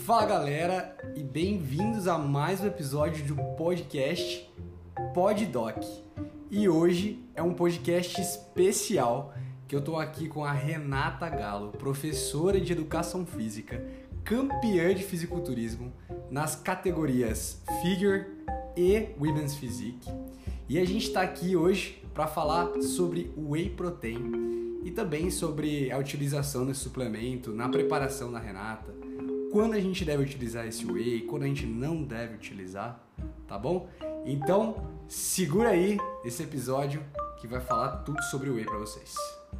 Fala galera e bem-vindos a mais um episódio do podcast PodDoc. E hoje é um podcast especial que eu tô aqui com a Renata Galo, professora de Educação Física, campeã de fisiculturismo nas categorias Figure e Women's Physique. E a gente está aqui hoje para falar sobre o Whey Protein e também sobre a utilização desse suplemento na preparação da Renata, quando a gente deve utilizar esse Whey, quando a gente não deve utilizar, tá bom? Então, segura aí esse episódio que vai falar tudo sobre o Whey para vocês.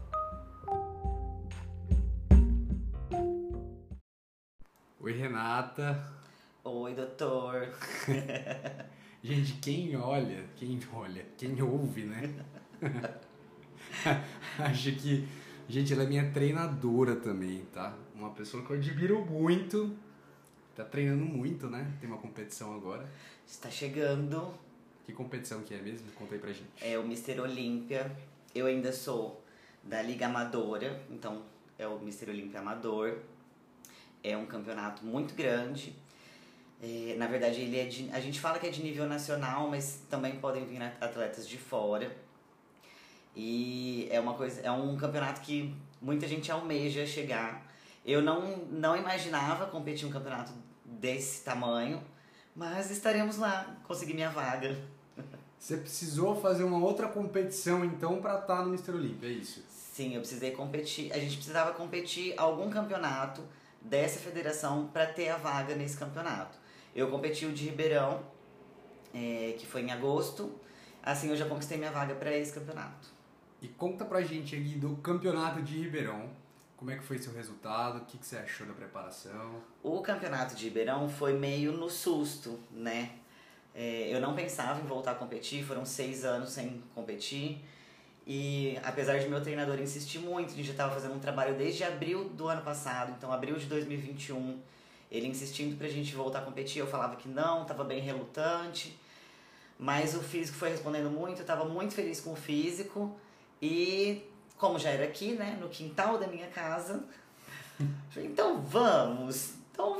Oi, Renata. Oi, doutor. Gente, quem ouve, né? Acho que, gente, ela é minha treinadora também, tá? Uma pessoa que eu admiro muito. Tá treinando muito, né? Tem uma competição agora. Está chegando. Que competição que é mesmo? Conta aí pra gente. É o Mister Olímpia. Eu ainda sou da Liga Amadora, então é o Mister Olímpia Amador. É um campeonato muito grande. Na verdade, a gente fala que é de nível nacional, mas também podem vir atletas de fora. E é um campeonato que muita gente almeja chegar. Eu não imaginava competir um campeonato desse tamanho, mas estaremos lá, consegui minha vaga. Você precisou fazer uma outra competição então para estar no Mister Olímpia, é isso? Sim, eu precisei competir. A gente precisava competir algum campeonato dessa federação para ter a vaga nesse campeonato. Eu competi o de Ribeirão, que foi em agosto. Assim eu já conquistei minha vaga para esse campeonato. E conta pra gente aí do campeonato de Ribeirão. Como é que foi seu resultado? O que você achou da preparação? O campeonato de Ribeirão foi meio no susto, né? Eu não pensava em voltar a competir, foram 6 anos sem competir. E apesar de meu treinador insistir muito, a gente já estava fazendo um trabalho desde abril do ano passado, então abril de 2021, ele insistindo pra gente voltar a competir, eu falava que não, estava bem relutante. Mas o físico foi respondendo muito, eu estava muito feliz com o físico. E como já era aqui, né, no quintal da minha casa, falei, então vamos.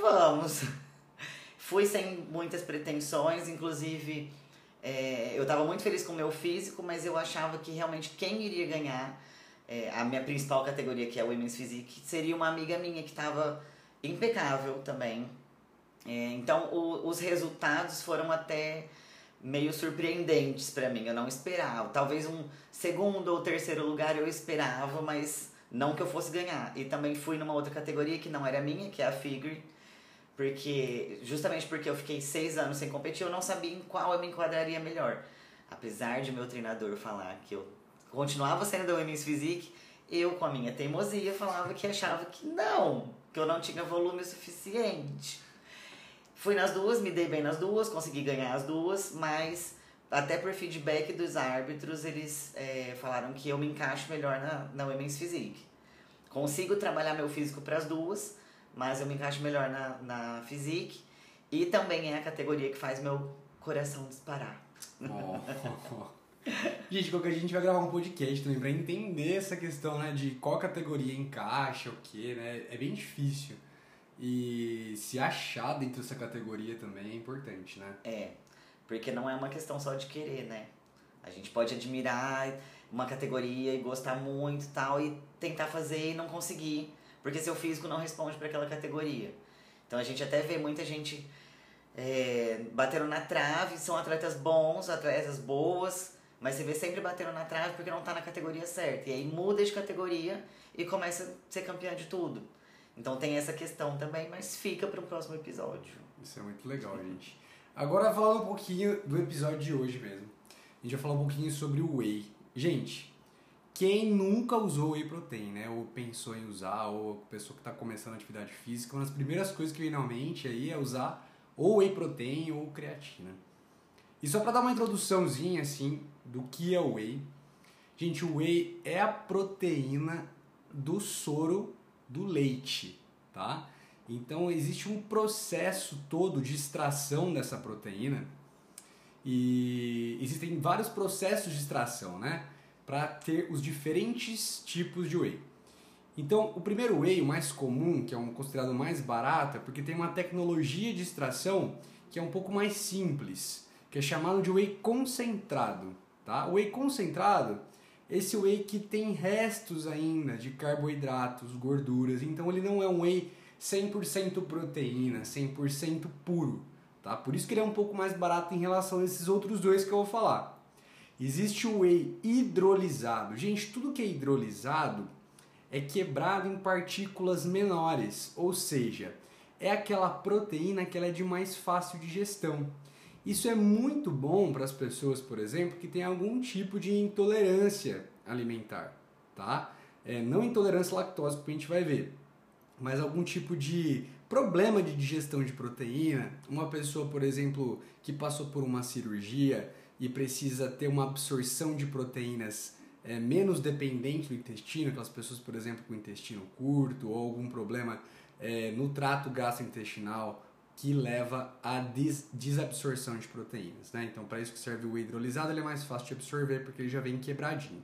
Fui sem muitas pretensões, inclusive eu estava muito feliz com o meu físico, mas eu achava que realmente quem iria ganhar a minha principal categoria, que é o Women's Physique, seria uma amiga minha que estava impecável também. Então os resultados foram até meio surpreendentes pra mim, eu não esperava. Talvez um segundo ou terceiro lugar eu esperava, mas não que eu fosse ganhar. E também fui numa outra categoria que não era minha, que é a Figure, justamente porque eu fiquei 6 anos sem competir, eu não sabia em qual eu me enquadraria melhor. Apesar de meu treinador falar que eu continuava sendo da Women's Physique, eu com a minha teimosia falava que achava que eu não tinha volume o suficiente. Fui nas duas, me dei bem nas duas, consegui ganhar as duas, mas até por feedback dos árbitros, eles falaram que eu me encaixo melhor na Women's Physique. Consigo trabalhar meu físico para as duas, mas eu me encaixo melhor na Physique. E também é a categoria que faz meu coração disparar. Gente, qualquer dia a gente vai gravar um podcast também para entender essa questão, né, de qual categoria encaixa, o que, né? É bem difícil. E se achar dentro dessa categoria também é importante, né? Porque não é uma questão só de querer, né? A gente pode admirar uma categoria e gostar muito e tal, e tentar fazer e não conseguir, porque seu físico não responde para aquela categoria. Então a gente até vê muita gente batendo na trave, são atletas bons, atletas boas, mas você vê sempre batendo na trave porque não tá na categoria certa. E aí muda de categoria e começa a ser campeã de tudo. Então tem essa questão também, mas fica para o próximo episódio. Isso é muito legal, gente. Agora falando um pouquinho do episódio de hoje mesmo. A gente vai falar um pouquinho sobre o Whey. Gente, quem nunca usou Whey Protein, né? Ou pensou em usar, ou pessoa que está começando a atividade física, uma das primeiras coisas que vem na mente aí é usar ou Whey Protein ou creatina. E só para dar uma introduçãozinha assim do que é o Whey. Gente, o Whey é a proteína do soro do leite, tá? Então existe um processo todo de extração dessa proteína e existem vários processos de extração, né? Para ter os diferentes tipos de whey. Então, o primeiro whey, o mais comum, que é um considerado mais barato, é porque tem uma tecnologia de extração que é um pouco mais simples, que é chamado de whey concentrado. Tá? O whey concentrado, esse whey que tem restos ainda de carboidratos, gorduras, então ele não é um whey 100% proteína, 100% puro. Tá? Por isso que ele é um pouco mais barato em relação a esses outros dois que eu vou falar. Existe o whey hidrolisado. Gente, tudo que é hidrolisado é quebrado em partículas menores, ou seja, é aquela proteína que ela é de mais fácil digestão. Isso é muito bom para as pessoas, por exemplo, que têm algum tipo de intolerância alimentar, tá? Não intolerância à lactose, que a gente vai ver, mas algum tipo de problema de digestão de proteína. Uma pessoa, por exemplo, que passou por uma cirurgia e precisa ter uma absorção de proteínas menos dependente do intestino, aquelas pessoas, por exemplo, com intestino curto ou algum problema no trato gastrointestinal que leva à desabsorção de proteínas, né? Então, para isso que serve o whey hidrolisado, ele é mais fácil de absorver porque ele já vem quebradinho.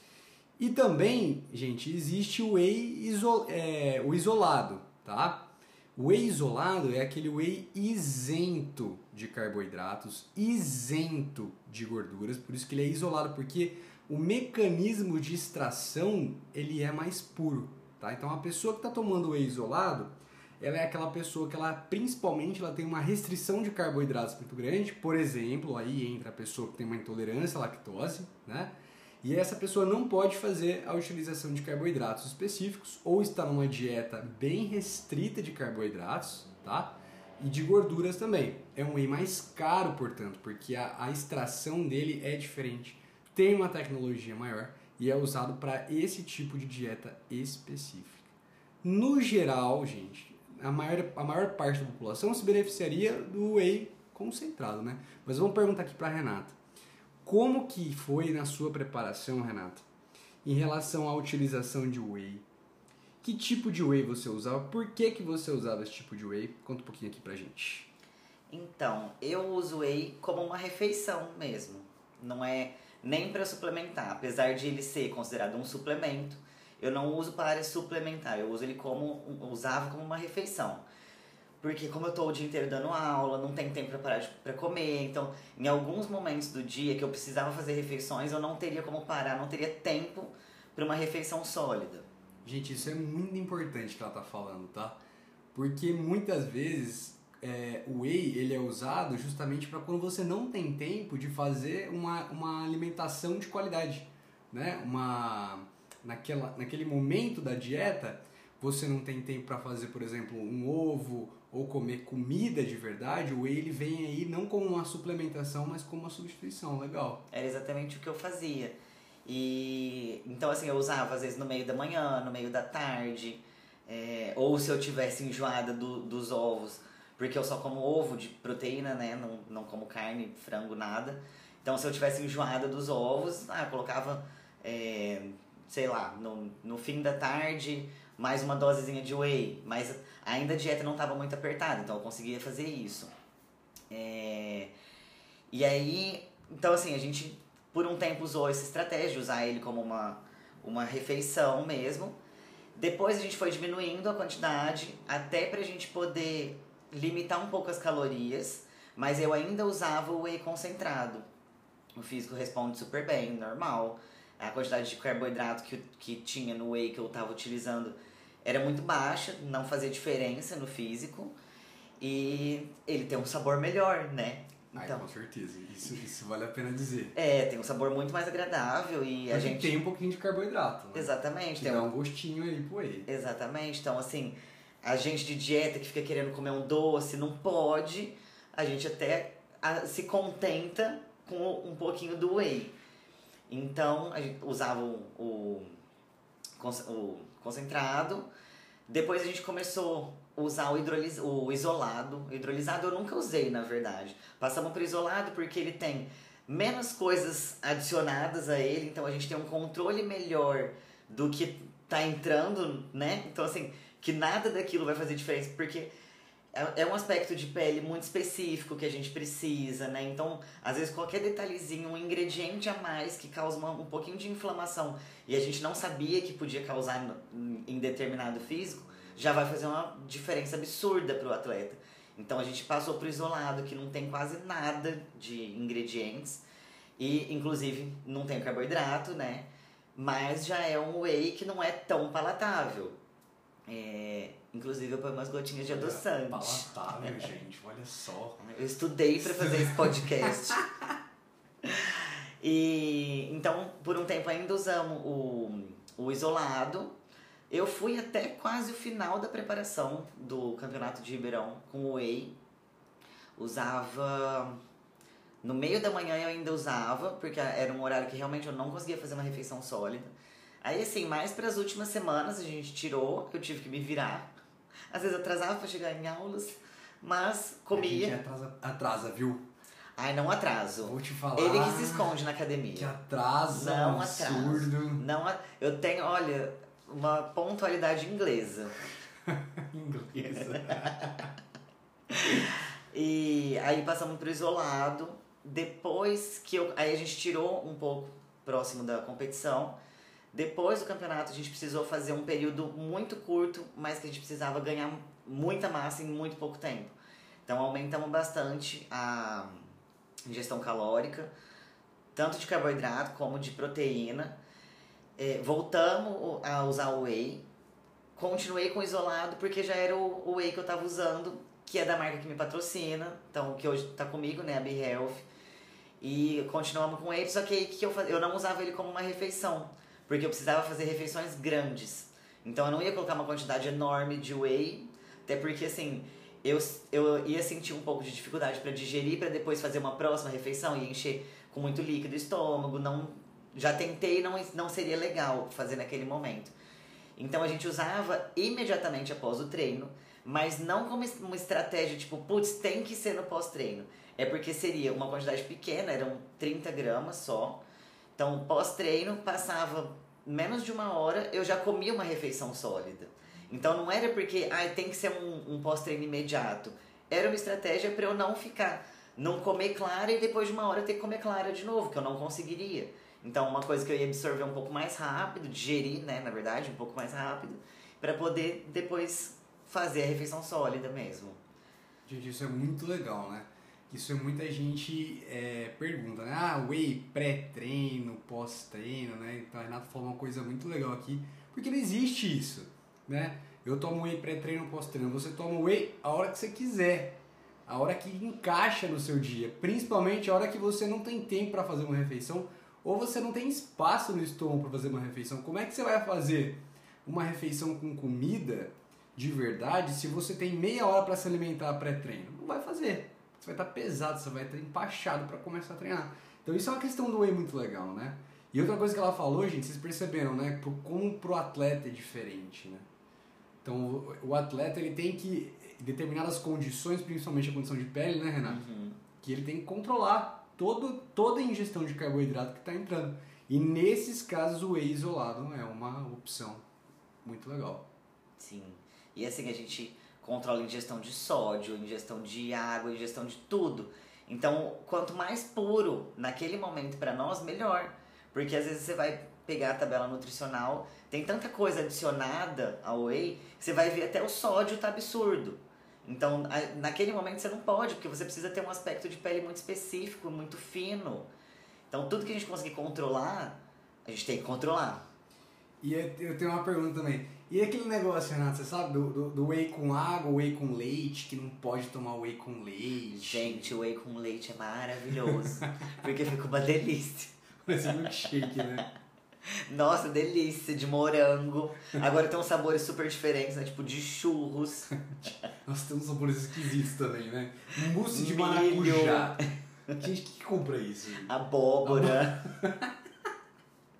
E também, gente, existe o whey o isolado, tá? O whey isolado é aquele whey isento de carboidratos, isento de gorduras, por isso que ele é isolado, porque o mecanismo de extração ele é mais puro, tá? Então a pessoa que está tomando whey isolado, ela é aquela pessoa que principalmente ela tem uma restrição de carboidratos muito grande, por exemplo, aí entra a pessoa que tem uma intolerância à lactose, né? E essa pessoa não pode fazer a utilização de carboidratos específicos ou está numa dieta bem restrita de carboidratos, tá? E de gorduras também. É um whey mais caro, portanto, porque a extração dele é diferente, tem uma tecnologia maior e é usado para esse tipo de dieta específica. No geral, gente, a maior parte da população se beneficiaria do whey concentrado, né? Mas vamos perguntar aqui para a Renata. Como que foi na sua preparação, Renata, em relação à utilização de whey? Que tipo de whey você usava? Por que você usava esse tipo de whey? Conta um pouquinho aqui pra gente. Então, eu uso whey como uma refeição mesmo. Não é nem para suplementar. Apesar de ele ser considerado um suplemento, eu não uso para suplementar. Eu uso ele usava como uma refeição. Porque como eu tô o dia inteiro dando aula, não tenho tempo para parar para comer, então em alguns momentos do dia que eu precisava fazer refeições, eu não teria como parar, não teria tempo para uma refeição sólida. Gente, isso é muito importante que ela tá falando, tá? Porque muitas vezes o whey ele é usado justamente para quando você não tem tempo de fazer uma alimentação de qualidade, né? Naquele momento da dieta, você não tem tempo para fazer, por exemplo, um ovo ou comer comida de verdade, o whey ele vem aí não como uma suplementação, mas como uma substituição, legal. Era exatamente o que eu fazia. E então assim, eu usava às vezes no meio da manhã, no meio da tarde, ou se eu tivesse enjoada dos ovos, porque eu só como ovo de proteína, né? Não como carne, frango, nada. Então se eu tivesse enjoada dos ovos, eu colocava, sei lá, no fim da tarde, mais uma dosezinha de whey, mas ainda a dieta não estava muito apertada, então eu conseguia fazer isso. E aí, então assim, a gente por um tempo usou essa estratégia de usar ele como uma refeição mesmo. Depois a gente foi diminuindo a quantidade até pra gente poder limitar um pouco as calorias, mas eu ainda usava o whey concentrado. O físico responde super bem, normal. A quantidade de carboidrato que tinha no whey que eu estava utilizando era muito baixa, não fazia diferença no físico. E ele tem um sabor melhor, né? Então, com certeza, isso vale a pena dizer. Tem um sabor muito mais agradável e a gente... tem um pouquinho de carboidrato, né? Exatamente. Que dá um gostinho aí pro whey. Exatamente, então assim, a gente de dieta que fica querendo comer um doce, não pode, a gente até se contenta com um pouquinho do whey. Então, a gente usava o concentrado. Depois a gente começou a usar o isolado. O hidrolisado eu nunca usei, na verdade. Passamos para o isolado porque ele tem menos coisas adicionadas a ele. Então, a gente tem um controle melhor do que tá entrando, né? Então, assim, que nada daquilo vai fazer diferença. Porque é um aspecto de pele muito específico que a gente precisa, né? Então, às vezes, qualquer detalhezinho, um ingrediente a mais que causa um pouquinho de inflamação e a gente não sabia que podia causar em determinado físico, já vai fazer uma diferença absurda pro atleta. Então, a gente passou pro isolado, que não tem quase nada de ingredientes e, inclusive, não tem carboidrato, né? Mas já é um whey que não é tão palatável. Inclusive eu ponho umas gotinhas de adoçante. Palatável, gente, olha só. Eu estudei pra fazer esse podcast. E então, por um tempo ainda usamos o isolado. Eu fui até quase o final da preparação do campeonato de Ribeirão com o whey. Usava... No meio da manhã eu ainda usava, porque era um horário que realmente eu não conseguia fazer uma refeição sólida. Aí assim, mais pras últimas semanas a gente tirou, eu tive que me virar. Às vezes atrasava pra chegar em aulas, mas comia. A gente atrasa, viu? Ai, não atraso. Vou te falar. Ele que se esconde na academia. Que atrasa, não absurdo. Atraso. Não, eu tenho, olha, uma pontualidade inglesa. Inglesa. E aí passamos pro isolado. Depois que aí a gente tirou um pouco próximo da competição. Depois do campeonato a gente precisou fazer um período muito curto, mas que a gente precisava ganhar muita massa em muito pouco tempo. Então aumentamos bastante a ingestão calórica, tanto de carboidrato como de proteína. Voltamos a usar o whey. Continuei com o isolado porque já era o whey que eu estava usando, que é da marca que me patrocina, então que hoje está comigo, né, a Be Health. E continuamos com ele, só que aí que eu não usava ele como uma refeição, porque eu precisava fazer refeições grandes. Então eu não ia colocar uma quantidade enorme de whey, até porque assim, eu ia sentir um pouco de dificuldade para digerir, para depois fazer uma próxima refeição e encher com muito líquido o estômago. Já tentei, não seria legal fazer naquele momento. Então a gente usava imediatamente após o treino, mas não como uma estratégia tipo, putz, tem que ser no pós-treino. É porque seria uma quantidade pequena, eram 30 gramas só. Então, pós-treino, passava menos de uma hora, eu já comia uma refeição sólida. Então, não era porque tem que ser um pós-treino imediato. Era uma estratégia para eu não comer clara e depois de uma hora ter que comer clara de novo, que eu não conseguiria. Então, uma coisa que eu ia absorver um pouco mais rápido, digerir, né, na verdade, um pouco mais rápido, para poder depois fazer a refeição sólida mesmo. Gente, isso é muito legal, né? Isso é muita gente pergunta, né? Whey pré-treino, pós-treino, né? Então a Renata falou uma coisa muito legal aqui, porque não existe isso, né? Eu tomo whey pré-treino, pós-treino. Você toma whey a hora que você quiser, a hora que encaixa no seu dia, principalmente a hora que você não tem tempo para fazer uma refeição ou você não tem espaço no estômago para fazer uma refeição. Como é que você vai fazer uma refeição com comida de verdade se você tem meia hora para se alimentar pré-treino? Não vai fazer. Você vai estar pesado, você vai estar empachado para começar a treinar. Então isso é uma questão do whey muito legal, né? E outra coisa que ela falou, gente, vocês perceberam, né? Como pro atleta é diferente, né? Então o atleta ele tem que, em determinadas condições, principalmente a condição de pele, né, Renato? Uhum. Que ele tem que controlar toda a ingestão de carboidrato que está entrando. E nesses casos o whey isolado é uma opção muito legal. Sim. E assim, a gente controla a ingestão de sódio, ingestão de água, ingestão de tudo. Então, quanto mais puro naquele momento para nós, melhor. Porque às vezes você vai pegar a tabela nutricional, tem tanta coisa adicionada ao whey, que você vai ver até o sódio tá absurdo. Então, naquele momento você não pode, porque você precisa ter um aspecto de pele muito específico, muito fino. Então, tudo que a gente conseguir controlar, a gente tem que controlar. E eu tenho uma pergunta também. E aquele negócio, Renato, você sabe, do whey com água, whey com leite, que não pode tomar whey com leite? Gente, o whey com leite é maravilhoso, porque fica uma delícia. Parece um milkshake, né? Nossa, delícia, de morango. Agora tem uns sabores super diferentes, né? Tipo de churros. Nossa, tem uns sabores esquisitos também, né? Mousse de Milho. maracujá. Gente, que compra isso? Abóbora.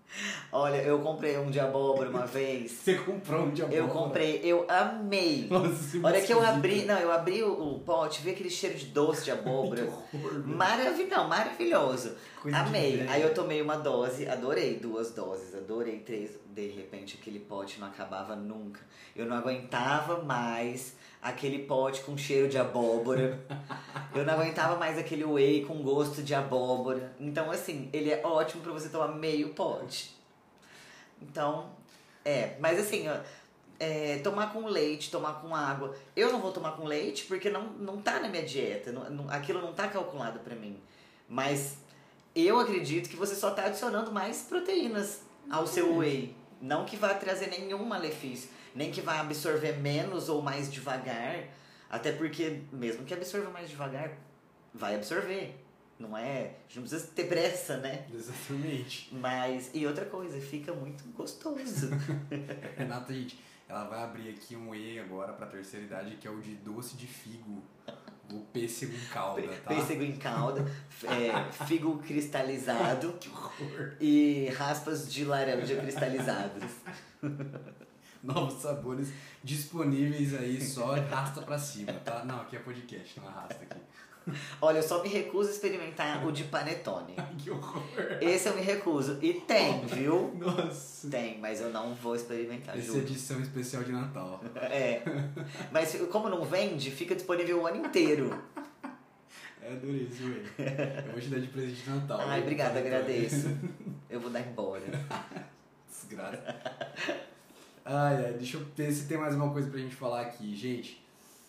Olha, eu comprei um de abóbora uma vez. Você comprou um de abóbora? Eu comprei, eu amei. Nossa, Olha que eu abri, não, eu abri o pote, vi aquele cheiro de doce de abóbora. Que horror, Maravilhoso. Coisa de Amei. velho. Aí eu tomei uma dose, adorei 2 doses, adorei 3. De repente aquele pote não acabava nunca. Eu não aguentava mais aquele pote com cheiro de abóbora. Eu não aguentava mais aquele whey com gosto de abóbora. Então, assim, ele é ótimo pra você tomar meio pote. Então, mas assim, ó, tomar com leite, tomar com água. Eu não vou tomar com leite porque não tá na minha dieta. Aquilo não tá calculado pra mim. Mas eu acredito que você só tá adicionando mais proteínas ao seu whey. Não que vá trazer nenhum malefício, nem que vá absorver menos ou mais devagar. Até porque, mesmo que absorva mais devagar, vai absorver. Não é? A gente não precisa ter pressa, né? Exatamente. Mas, e outra coisa, fica muito gostoso. Renata, gente, ela vai abrir aqui um whey agora pra terceira idade, que é o de doce de figo. O pêssego em calda, tá? Pêssego em calda, figo cristalizado. Que horror. E raspas de laranja cristalizadas. Novos sabores disponíveis aí, só arrasta pra cima, tá? Não, aqui é podcast, não arrasta aqui. Olha, eu só me recuso a experimentar o de panetone. Ai, que horror. Esse eu me recuso. E tem, viu? Nossa. Tem, mas eu não vou experimentar, Essa é juro. edição especial de Natal. Mas como não vende, fica disponível o ano inteiro. Adorei esse whey. Eu vou te dar de presente de Natal. Ai, obrigada, agradeço. Eu vou dar embora. Desgraça. Ai, deixa eu ver se tem mais uma coisa pra gente falar aqui, gente.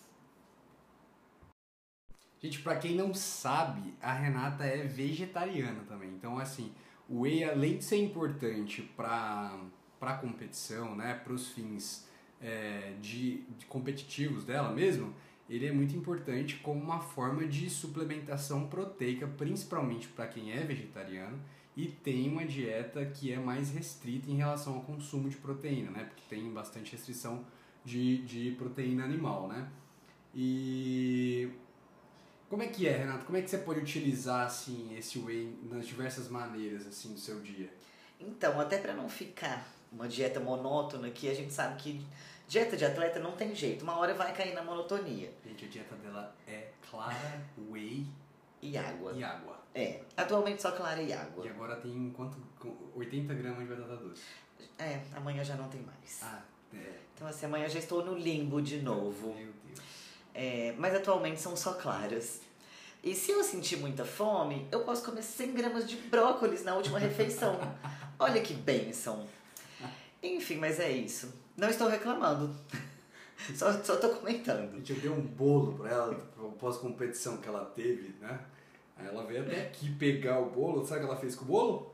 Gente, pra quem não sabe, a Renata é vegetariana também. Então, assim, o whey, além de ser importante pra competição, né, pros fins de competitivos dela mesmo, ele é muito importante como uma forma de suplementação proteica, principalmente para quem é vegetariano e tem uma dieta que é mais restrita em relação ao consumo de proteína, né? Porque tem bastante restrição de proteína animal, né? E como é que é, Renato? Como é que você pode utilizar assim esse whey nas diversas maneiras assim do seu dia? Então, até pra não ficar uma dieta monótona, que a gente sabe que dieta de atleta não tem jeito, uma hora vai cair na monotonia. Gente, a dieta dela é clara, whey E água. e água. Atualmente só clara e água. E agora tem quanto? 80 gramas de batata doce. Amanhã já não tem mais. É. Então assim, amanhã já estou no limbo de novo. Meu Deus. Mas atualmente são só claras. E se eu sentir muita fome, eu posso comer 100 gramas de brócolis na última refeição. Olha que bênção. Enfim, mas é isso. Não estou reclamando. Só tô comentando. Gente, eu dei um bolo pra ela, pós-competição que ela teve, né? Aí ela veio até aqui pegar o bolo. Sabe o que ela fez com o bolo?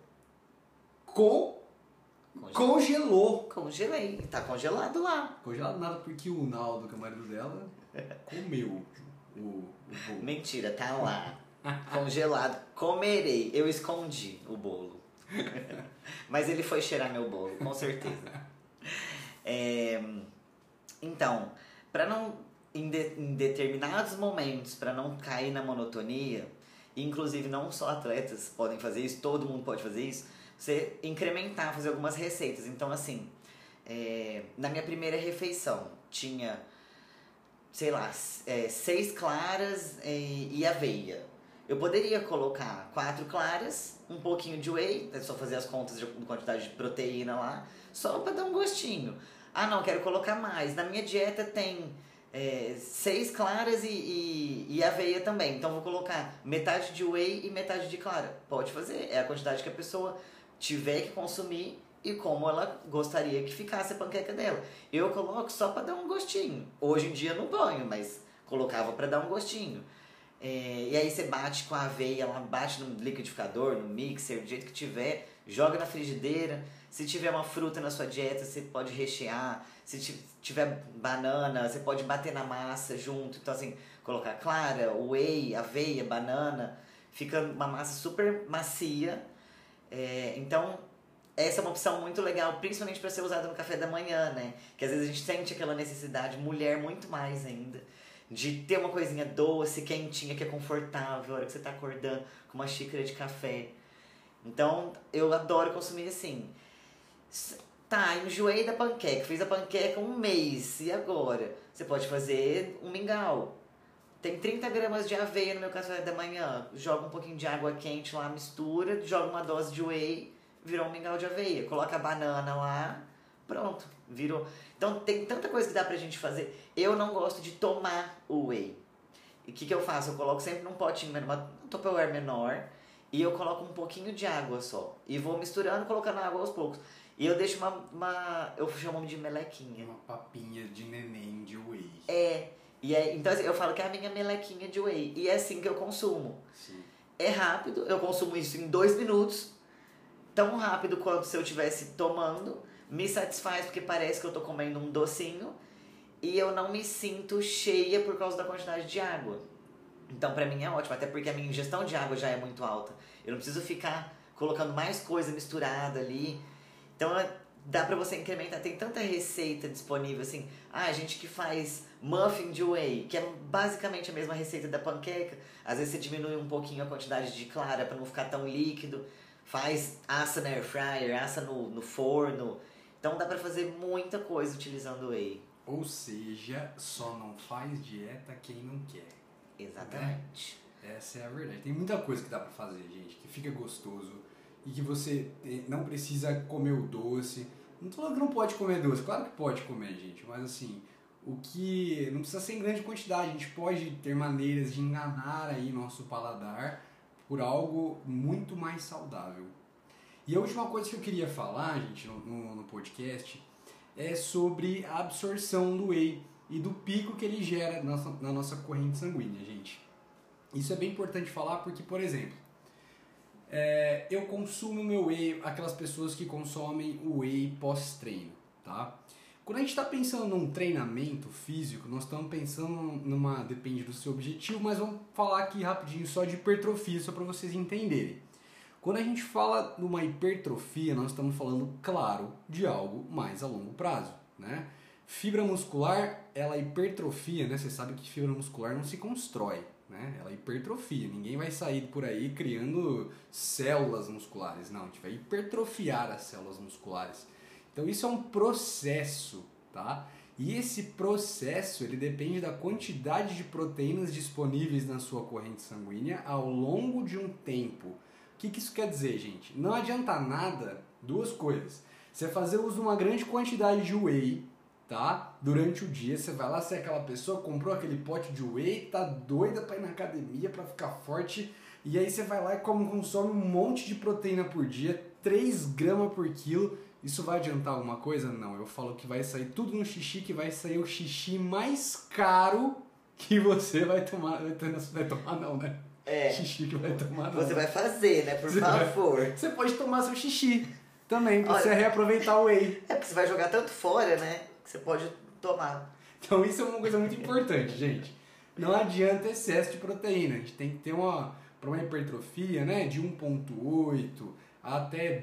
Congelou. Congelei. Tá congelado lá. Congelado nada, porque o Naldo, que é o marido dela, comeu o bolo. Mentira, tá lá. Congelado. Comerei. Eu escondi o bolo. Mas ele foi cheirar meu bolo, com certeza. Então, para não em determinados momentos, para não cair na monotonia, inclusive não só atletas podem fazer isso, todo mundo pode fazer isso, você incrementar, fazer algumas receitas. Então, assim, na minha primeira refeição tinha, sei lá, 6 claras e aveia. Eu poderia colocar 4 claras, um pouquinho de whey, é só fazer as contas de quantidade de proteína lá, só para dar um gostinho. Ah, não, quero colocar mais. Na minha dieta tem 6 claras e aveia também. Então vou colocar metade de whey e metade de clara. Pode fazer, é a quantidade que a pessoa tiver que consumir e como ela gostaria que ficasse a panqueca dela. Eu coloco só para dar um gostinho. Hoje em dia não ponho, mas colocava para dar um gostinho. E aí você bate com a aveia, ela bate no liquidificador, no mixer, do jeito que tiver, joga na frigideira. Se tiver uma fruta na sua dieta, você pode rechear. Se tiver banana, você pode bater na massa junto. Então assim, colocar clara, whey, aveia, banana, fica uma massa super macia. Então essa é uma opção muito legal, principalmente para ser usada no café da manhã, né? Que às vezes a gente sente aquela necessidade, mulher muito mais ainda, de ter uma coisinha doce, quentinha, que é confortável, a hora que você tá acordando com uma xícara de café. Então, eu adoro consumir assim. Tá, enjoei da panqueca, fiz a panqueca um mês, e agora? Você pode fazer um mingau. Tem 30 gramas de aveia no meu café da manhã, joga um pouquinho de água quente lá, mistura, joga uma dose de whey, virou um mingau de aveia. Coloca a banana lá, pronto, virou. Então tem tanta coisa que dá pra gente fazer. Eu não gosto de tomar o whey. E o que eu faço? Eu coloco sempre num potinho, num Tupperware menor, e eu coloco um pouquinho de água só. E vou misturando, colocando água aos poucos. E eu deixo eu chamo de melequinha. Uma papinha de neném de whey. Então assim, eu falo que é a minha melequinha de whey. E é assim que eu consumo. Sim. É rápido, eu consumo isso em 2 minutos. Tão rápido quanto se eu estivesse tomando. Me satisfaz porque parece que eu tô comendo um docinho. E eu não me sinto cheia por causa da quantidade de água. Então pra mim é ótimo, até porque a minha ingestão de água já é muito alta. Eu não preciso ficar colocando mais coisa misturada ali. Então dá pra você incrementar, tem tanta receita disponível assim. A gente que faz muffin de whey, que é basicamente a mesma receita da panqueca. Às vezes você diminui um pouquinho a quantidade de clara pra não ficar tão líquido. Assa na air fryer, assa no forno. Então dá pra fazer muita coisa utilizando whey. Ou seja, só não faz dieta quem não quer. Exatamente. Né? Essa é a verdade. Tem muita coisa que dá pra fazer, gente, que fica gostoso e que você não precisa comer o doce. Não tô falando que não pode comer doce, claro que pode comer, gente, mas assim, o que não precisa ser em grande quantidade. A gente pode ter maneiras de enganar aí nosso paladar por algo muito mais saudável. E a última coisa que eu queria falar, gente, no podcast, é sobre a absorção do whey e do pico que ele gera na nossa corrente sanguínea, gente. Isso é bem importante falar porque, por exemplo, eu consumo meu whey, aquelas pessoas que consomem o whey pós-treino, tá? Quando a gente está pensando num treinamento físico, nós estamos pensando depende do seu objetivo, mas vamos falar aqui rapidinho só de hipertrofia, só para vocês entenderem. Quando a gente fala numa hipertrofia, nós estamos falando, claro, de algo mais a longo prazo, né? Fibra muscular, ela hipertrofia, né? Você sabe que fibra muscular não se constrói, né? Ela hipertrofia. Ninguém vai sair por aí criando células musculares, não. A gente vai hipertrofiar as células musculares. Então isso é um processo, tá? E esse processo, ele depende da quantidade de proteínas disponíveis na sua corrente sanguínea ao longo de um tempo. O que isso quer dizer, gente? Não adianta nada, duas coisas. Você fazer uso de uma grande quantidade de whey, tá? Durante o dia, você vai lá, você é aquela pessoa, comprou aquele pote de whey, tá doida pra ir na academia, pra ficar forte, e aí você vai lá e consome um monte de proteína por dia, 3 gramas por quilo. Isso vai adiantar alguma coisa? Não, eu falo que vai sair tudo no xixi, que vai sair o xixi mais caro que você vai tomar. Vai tomar não, né? Xixi que vai tomar não. Você vai fazer, né? Por favor. Você pode tomar seu xixi também, pra você reaproveitar o whey. Porque você vai jogar tanto fora, né? Que você pode tomar. Então isso é uma coisa muito importante, gente. Não adianta excesso de proteína. A gente tem que ter para uma hipertrofia, né, de 1,8 até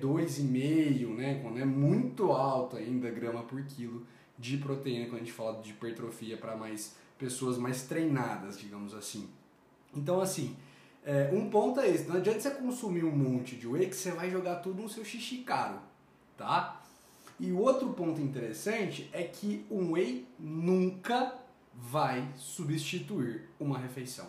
2,5, né, quando é muito alto ainda, grama por quilo de proteína, quando a gente fala de hipertrofia para mais pessoas mais treinadas, digamos assim. Então, assim, um ponto é esse. Não adianta você consumir um monte de whey que você vai jogar tudo no seu xixi caro, tá? E o outro ponto interessante é que um whey nunca vai substituir uma refeição,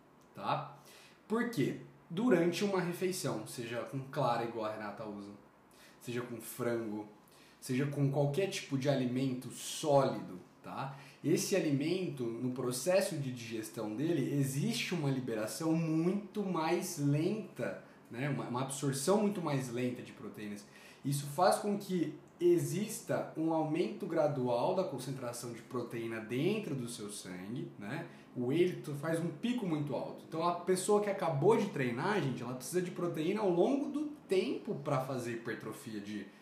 tá? Por quê? Durante uma refeição, seja com clara igual a Renata usa, seja com frango, seja com qualquer tipo de alimento sólido, tá? Esse alimento, no processo de digestão dele, existe uma liberação muito mais lenta, né? Uma absorção muito mais lenta de proteínas. Isso faz com que exista um aumento gradual da concentração de proteína dentro do seu sangue, né? O whey faz um pico muito alto. Então a pessoa que acabou de treinar, gente, ela precisa de proteína ao longo do tempo para fazer hipertrofia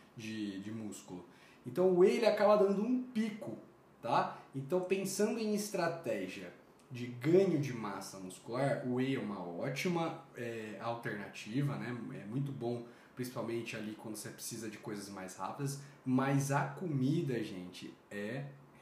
de músculo. Então o whey ele acaba dando um pico, tá? Então pensando em estratégia de ganho de massa muscular, o whey é uma ótima alternativa, né? É muito bom, principalmente ali quando você precisa de coisas mais rápidas, mas a comida, gente,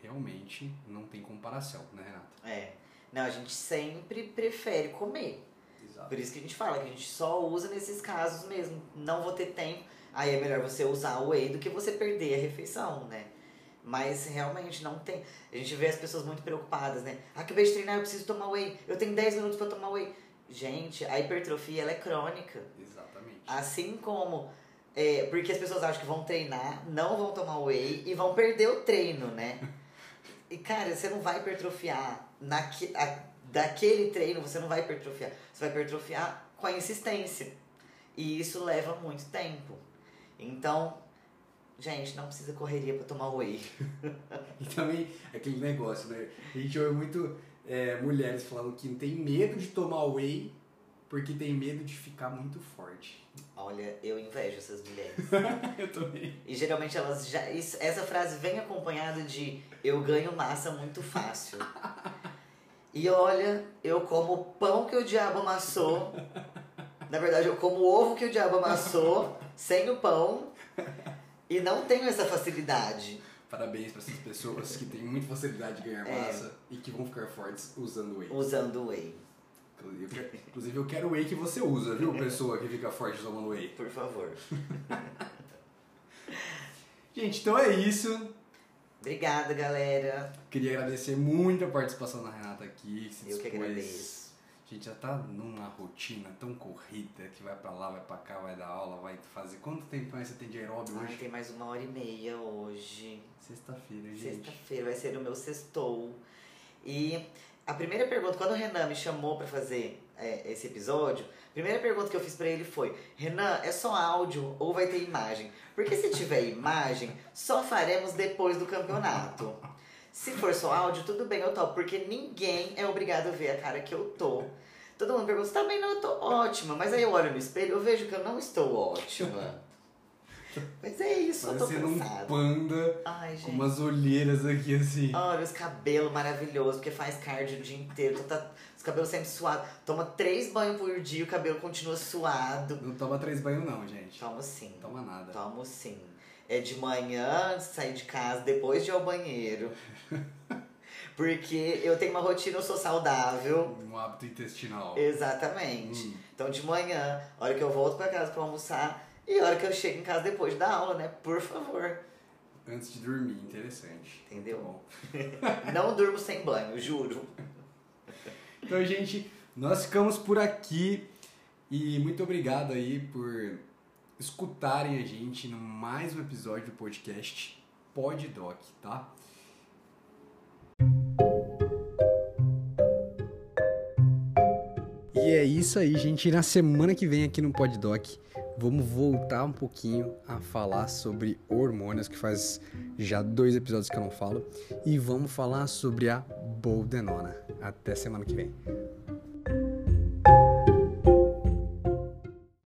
realmente não tem comparação, né, Renata? Não, a gente sempre prefere comer. Exato. Por isso que a gente fala que a gente só usa nesses casos mesmo. Não vou ter tempo, aí é melhor você usar o whey do que você perder a refeição, né? Mas realmente não tem. A gente vê as pessoas muito preocupadas, né? Acabei de treinar, eu preciso tomar whey. Eu tenho 10 minutos pra tomar whey. Gente, a hipertrofia ela é crônica. Exatamente. Assim como... porque as pessoas acham que vão treinar, não vão tomar whey e vão perder o treino, né? E cara, você não vai hipertrofiar daquele treino, você não vai hipertrofiar. Você vai hipertrofiar com a insistência. E isso leva muito tempo. Então, gente, não precisa correria pra tomar whey. E também aquele negócio, né? A gente ouve muito mulheres falando que tem medo de tomar whey porque tem medo de ficar muito forte. Olha, eu invejo essas mulheres. Eu também. E geralmente elas essa frase vem acompanhada de eu ganho massa muito fácil. E olha, eu como o pão que o diabo amassou. Na verdade, eu como o ovo que o diabo amassou, sem o pão. E não tenho essa facilidade. Parabéns para essas pessoas que têm muita facilidade de ganhar massa e que vão ficar fortes usando whey. Usando whey. Inclusive, eu quero o whey que você usa, viu, pessoa que fica forte tomando whey. Por favor. Gente, então é isso. Obrigada, galera. Queria agradecer muito a participação da Renata aqui. Eu que agradeço. A gente já tá numa rotina tão corrida que vai pra lá, vai pra cá, vai dar aula, vai fazer... Quanto tempo mais você tem de aeróbio hoje? Tem mais 1h30 hoje. Sexta-feira, gente. Sexta-feira vai ser o meu sextou. E a primeira pergunta, quando o Renan me chamou pra fazer esse episódio, a primeira pergunta que eu fiz pra ele foi: Renan, é só áudio ou vai ter imagem? Porque se tiver imagem, só faremos depois do campeonato. Se for só áudio, tudo bem, eu topo, porque ninguém é obrigado a ver a cara que eu tô. Todo mundo pergunta, tá bem, não, eu tô ótima. Mas aí eu olho no espelho, eu vejo que eu não estou ótima. Mas é isso, eu tô parecendo cansada. Um panda. Ai, gente. Com umas olheiras aqui assim. Olha, os cabelos maravilhosos, porque faz cardio o dia inteiro, os cabelos sempre suados. Toma 3 banhos por dia, o cabelo continua suado. Não toma 3 banhos não, gente. Tomo sim. Toma nada. Tomo sim. É de manhã, antes de sair de casa, depois de ir ao banheiro. Porque eu tenho uma rotina, eu sou saudável. Um hábito intestinal. Exatamente. Então de manhã, a hora que eu volto pra casa pra almoçar, e a hora que eu chego em casa depois da aula, né? Por favor. Antes de dormir, interessante. Entendeu? Bom. Não durmo sem banho, juro. Então, gente, nós ficamos por aqui. E muito obrigado aí por escutarem a gente no mais um episódio do podcast PodDoc, tá? E é isso aí, gente. E na semana que vem aqui no PodDoc, vamos voltar um pouquinho a falar sobre hormônios, que faz já 2 episódios que eu não falo. E vamos falar sobre a boldenona. Até semana que vem.